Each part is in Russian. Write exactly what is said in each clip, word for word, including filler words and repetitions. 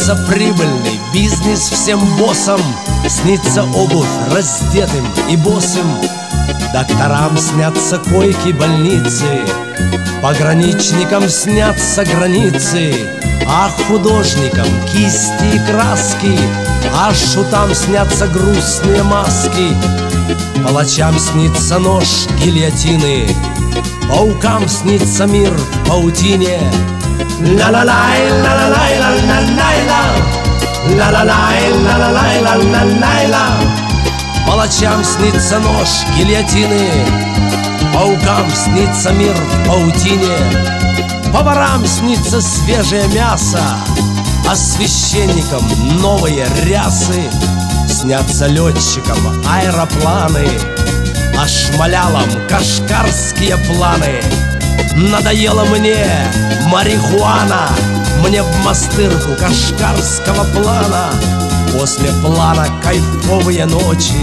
Снится прибыльный бизнес всем боссам, снится обувь раздетым и босым. Докторам снятся койки больницы, пограничникам снятся границы, а художникам кисти и краски, а шутам снятся грустные маски. Палачам снится нож гильотины, паукам снится мир в паутине. Ла-ла-лай, ла-ла-лай, ла-ла-лай-ла, ла-ла-лай, ла-ла-лай, ла-ла-лай-ла. Палачам снится нож гильотины, паукам снится мир в паутине. Поварам снится свежее мясо, а священникам новые рясы. Снятся летчикам аэропланы, а шмалялам кашкарские планы. Надоела мне марихуана, мне в мастырку кашкарского плана. После плана кайфовые ночи,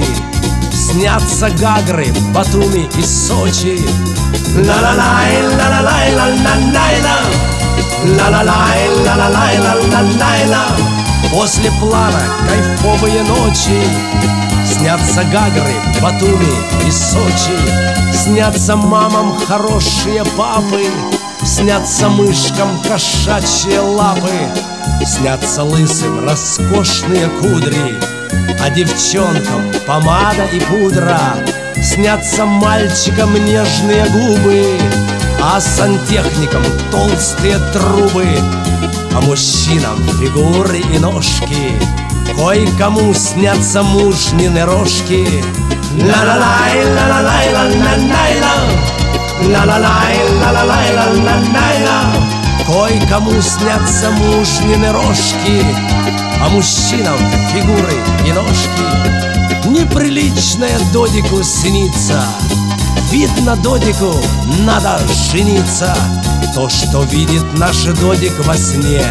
снятся Гагры, Батуми и Сочи. Ла-ла-лай, ла-ла-лай, ла-ла-лай-ла, ла-ла-лай, ла-ла-лай, ла-ла-лай-ла. После плана кайфовые ночи, снятся Гагры, Батуми и Сочи. Снятся мамам хорошие папы, снятся мышкам кошачьи лапы. Снятся лысым роскошные кудри, а девчонкам помада и пудра. Снятся мальчикам нежные губы, а сантехникам толстые трубы, а мужчинам фигуры и ножки. Кое-кому снятся мужнины рожки. Ла-ла-лай, ла-ла-лай, ла-ла-лай-ла, ла-ла-лай, ла-ла-лай, ла-ла-лай-ла. Кое-кому снятся мужнины рожки, а мужчинам фигуры и ножки. Неприличная Додику снится, видно Додику надо жениться. То, что видит наш Додик во сне,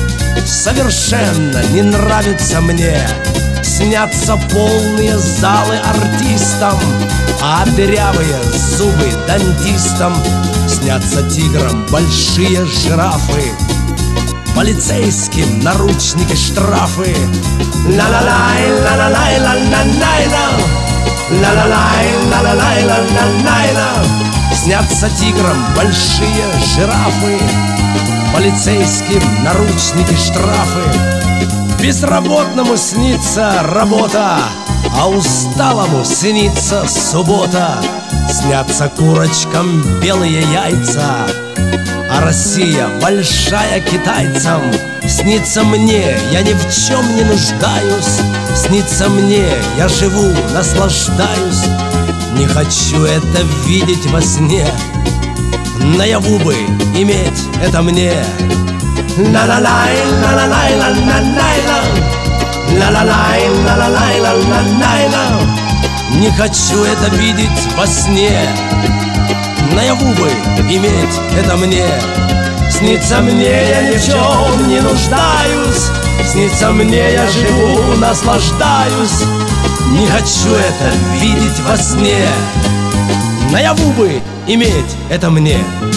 совершенно не нравится мне. Снятся полные залы артистам, а дырявые зубы дантистам. Снятся тиграм большие жирафы, полицейским наручники штрафы. Ла-ла-лай, ла-ла-лай, ла-ла-лай-ла, ла-ла-лай, ла-ла-лай, ла-ла-лай-ла. Снятся тиграм большие жирафы, полицейским наручники штрафы. Безработному снится работа, а усталому снится суббота. Снятся курочкам белые яйца, а Россия большая китайцам. Снится мне, я ни в чем не нуждаюсь. Снится мне, я живу, наслаждаюсь. Не хочу это видеть во сне, наяву бы иметь это мне. Ла-ла-лай, ла-ла-лай, ла-ла-лай-ла, ла-ла-лай, ла-ла-лай, ла-ла-лай-ла. Не хочу это видеть во сне, наяву бы иметь это мне. Снится мне, я ни в чем не нуждаюсь. Снится мне, я живу, наслаждаюсь. Не хочу это видеть во сне, наяву бы иметь это мне.